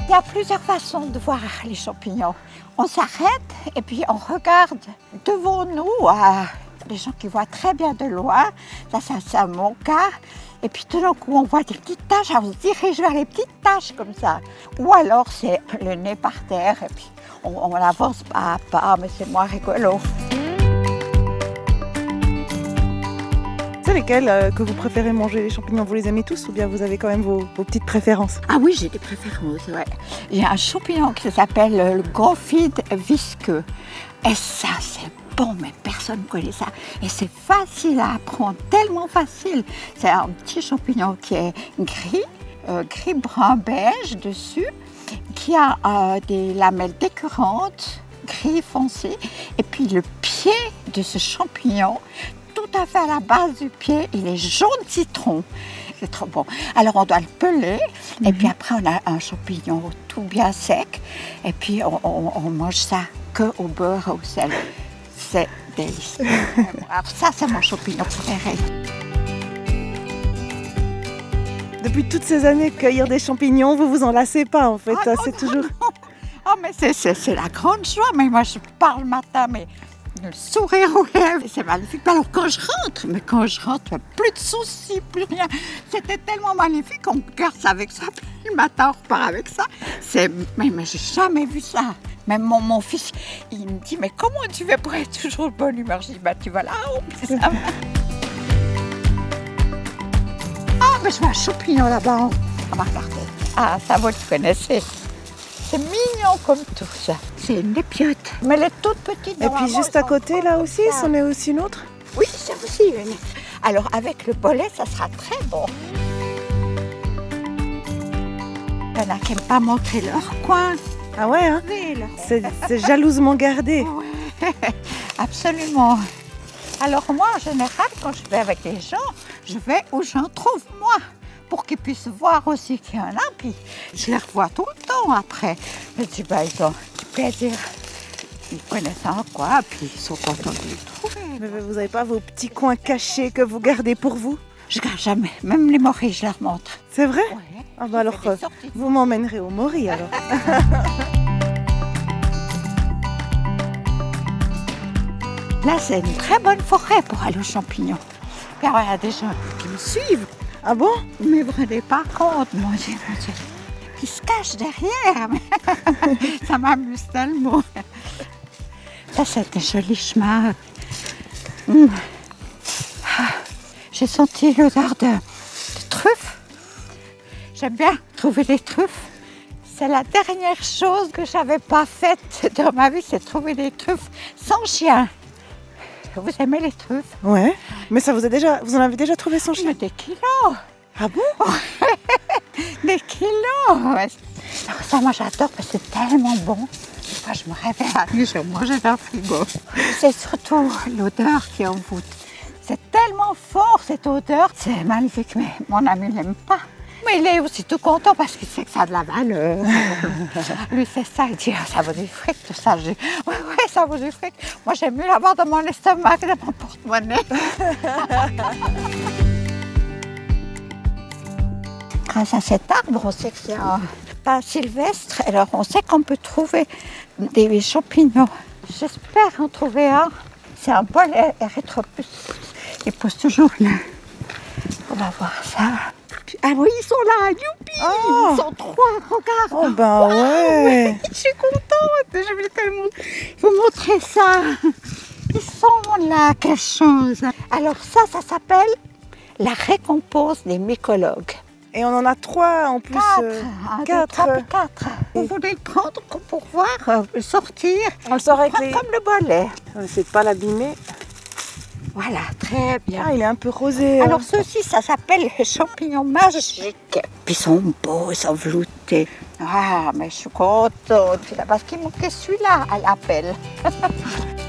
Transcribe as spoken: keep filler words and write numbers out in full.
Il y a plusieurs façons de voir les champignons. On s'arrête et puis on regarde devant nous euh, les gens qui voient très bien de loin. Ça, ça c'est mon cas. Et puis tout d'un coup, on voit des petites taches, on se dirige vers les petites taches comme ça. Ou alors c'est le nez par terre et puis on, on avance pas à pas, mais c'est moins rigolo. C'est lesquels euh, que vous préférez manger, les champignons? Vous les aimez tous ou bien vous avez quand même vos, vos petites préférences? Ah oui, j'ai des préférences, ouais. Il y a un champignon qui s'appelle le Grophyde visqueux. Et ça, c'est bon, mais personne ne connaît ça. Et c'est facile à apprendre, tellement facile. C'est un petit champignon qui est gris, euh, gris brun beige dessus, qui a euh, des lamelles décurrantes, gris foncé. Et puis le pied de ce champignon, tout à fait à la base du pied, il est jaune citron. C'est trop bon. Alors on doit le peler, mmh. et puis après on a un champignon tout bien sec, et puis on, on, on mange ça que au beurre, au sel. C'est délicieux. Alors ça, c'est mon champignon préféré. Depuis toutes ces années, cueillir des champignons, vous vous en lassez pas en fait. Ah, c'est non, toujours. Non. Oh, mais c'est, c'est, c'est la grande joie. Mais moi, je pars le matin, mais le sourire aux lèvres, c'est magnifique. Alors quand je rentre, mais quand je rentre, plus de soucis, plus rien. C'était tellement magnifique, on garde ça avec ça. Puis le matin, on repart avec ça. C'est, mais, mais j'ai jamais vu ça. Même mon, mon fils, il me dit, mais comment tu fais pour être toujours de bonne humeur? Je dis, bah tu vas là-haut, puis ça va. Ah, mais je vois un champignon là-bas. On va regarder. Ah, ça vous le connaissez. C'est mignon comme tout ça. C'est une lépiote. Mais elle est toute petite. Et puis juste à côté, là aussi, c'en est aussi une autre? Oui, c'est aussi une. Alors avec le bolet, ça sera très bon. Il y en a qui n'aiment pas montrer leur coin. Ah ouais, hein? C'est, c'est jalousement gardé. Ouais, absolument. Alors moi, en général, quand je vais avec les gens, je vais où j'en trouve moi, pour qu'ils puissent voir aussi qu'il y en a, puis je les revois tout le temps après. Je dis, ben, ils ont du plaisir. Ils connaissent un coin, puis ils sont contents de le trouver. Mais vous n'avez pas vos petits coins cachés que vous gardez pour vous? Je garde jamais, même les morilles, je leur montre. C'est vrai? Ouais. Ah bah alors, euh, vous m'emmènerez aux morilles alors. Là, c'est une très bonne forêt pour aller aux champignons. Car il y a des gens qui me suivent. Ah bon? Mais vous ne rendez pas compte, mon Dieu, mon Dieu. Qui se cachent derrière. Ça m'amuse tellement. Ça, c'est un joli chemin. Mmh. Ah, j'ai senti l'odeur de, de truffes. J'aime bien trouver des truffes. C'est la dernière chose que je n'avais pas faite dans ma vie, c'est trouver des truffes sans chien. Vous aimez les truffes? Ouais. Mais ça vous a déjà, vous en avez déjà trouvé sans chien? Mais des kilos. Ah bon? Des kilos. Ouais. Alors ça, moi j'adore parce que c'est tellement bon. Des fois, je me réveille la nuit, je mange dans le frigo. C'est surtout l'odeur qui envoûte. C'est tellement fort cette odeur. C'est magnifique, mais mon ami n'aime pas. Mais il est aussi tout content parce qu'il sait que ça a de la valeur. Lui, c'est ça, il dit, ah, ça vaut du fric, tout ça. Je dis, oui, oui, ça vaut du fric. Moi, j'aime mieux l'avoir dans mon estomac que dans mon porte-monnaie. Grâce à cet arbre, on sait que c'est un pin sylvestre. Alors, on sait qu'on peut trouver des champignons. J'espère en trouver un. C'est un bol érythropus. Il pousse toujours là. On va voir ça. Ah oui, ils sont là, youpi! Oh. Ils sont trois, regarde! Oh ben wow, ouais. ouais! Je suis contente, je voulais tellement vous montrer ça! Ils sont là, quelle chose! Alors ça, ça s'appelle la récompense des mycologues. Et on en a trois en plus. Quatre, euh, un, quatre. Deux, trois, puis quatre. Vous voulez le prendre pour voir, euh, sortir? On le sort avec les... Comme le bolet. On essaie de pas l'abîmer. Voilà, très bien. Ah, il est un peu rosé. Alors hein. ceux-ci, ça s'appelle les champignons magiques. Puis ils sont beaux, ils sont veloutés. Ah, mais je suis contente, parce qu'il manquait celui-là à l'appel.